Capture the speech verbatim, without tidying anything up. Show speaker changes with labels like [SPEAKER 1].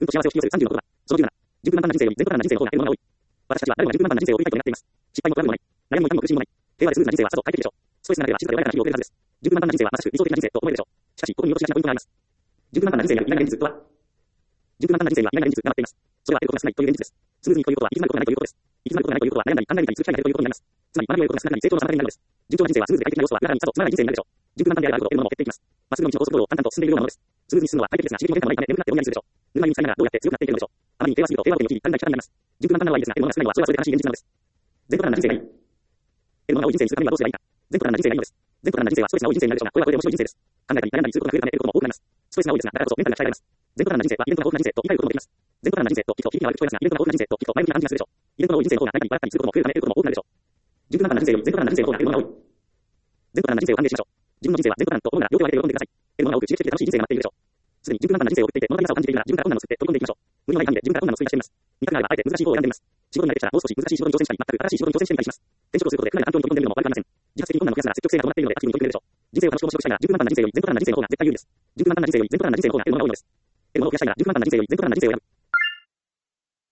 [SPEAKER 1] うんと幸せを引き寄せるさんじゅうの言葉。そのじゅうなな。順風満帆な人生より全部満帆な人生の方が得るものが多い。私たちは誰もが順風満帆な人生を送りたいと願っています。失敗もトラブルもない。悩みも痛みも苦しみもない。平和でスムーズな人生はさぞ快適でしょう。ストレスがなければ静かで穏やかな日々を送れるはずです。順風満帆な人生はまさしく理想的な人生と思えるでしょう。しかし、ここに見落としがちなポイントがあります。順風満帆な人生には意外な現実とは順風満帆な人生には意外な現実が待っています。それは得ることが少ないという現実です。スムーズにということは行き詰まることがないということです。行き詰まることがないということは悩んだり考えたり続きたいということになります。つまり学びを得ることが少なくなり成長の妨げになるのです。順調な人生はスムーズで快適な要素は裏側にさぞつまらない人生になるでしょう。順風満帆であるあることを得るものも減っていきます。まっすぐの道の高速道路を淡々と進んでいるようなものです。スムーズに進むのは快適ですが刺激も出たもないため眠くなってぼんやりするでしょう。ぬるま湯に浸りながらどうやって強くなっていけるのでしょう。あまりに平和すぎると平和ボケに陥りだんだん力になります。順風満帆なのはいいですが得るものが少ないのはそれはそれで悲しい現実なのです。全部満な人生がいい。得るものが多い人生にするためにはどうすればいいか。全部満な人生がいいのです。全部満な人生はストレスが多い人生になるでしょうが、これはこれで面白い人生です。考えたり悩んだりすることが増えるため得ることも多くなります。ストレスが多いですが、だからこそメンタルが鍛えられます。全部満な人生はイベントが豊富な人生と言い換えることもできます。全部満な人生と聞くと響きが悪く聞こえますが、イベントが豊富な人生と聞くと前向きな感じがするでしょう。イベントが多い人生の方が何かに笑ったりすることも増えるため得ることも多くなるでしょう。順風満帆な人生より全部満な人生の方が得るものが多い。全部満な人生を歓迎しましょう。自分の人生は全部満と思うなら両手を挙げて喜んでください。得るものが多く刺激的で楽しい人生が待っているでしょう。すでに順風満帆な人生を送っていて物足りなさを感じているなら自分から困難を作って飛び込んでいきましょう。無理のない範囲で自分から困難を追加しています。見たくがあればあえて難しい方を選んでいます。仕事に慣れてきたらもう少し難しい仕事に挑戦したり、全く新しい仕事に挑戦してみたりします。転職をすることで不利な環境に飛び込んでいるのも悪くありません。自発的に困難を増やすなら積極性が伴っているのでアクティブに取り組めるでしょう。人生を楽しく面白くしたいなら順風満帆な人生より全部満な人生の方が絶対有利です。順風満帆な人生より全部満な人生の方が得るものが多いのです。得るものを増やしたいなら順風満帆な人生より全部満な人生を選ぶ。